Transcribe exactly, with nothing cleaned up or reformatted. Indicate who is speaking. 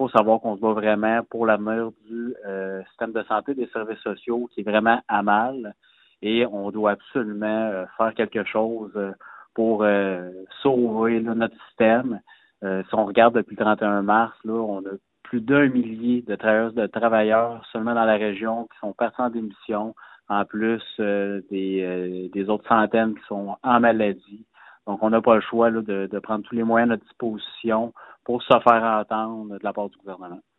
Speaker 1: faut savoir qu'on se bat vraiment pour l'avenir du euh, système de santé, des services sociaux qui est vraiment à mal et on doit absolument euh, faire quelque chose euh, pour euh, sauver là, notre système. Euh, si on regarde depuis le trente et un mars, là, on a plus d'un millier de travailleurs, de travailleurs seulement dans la région qui sont partis en démission, en plus euh, des, euh, des autres centaines qui sont en maladie. Donc, on n'a pas le choix là, de, de prendre tous les moyens à notre disposition pour se faire entendre de la part du gouvernement.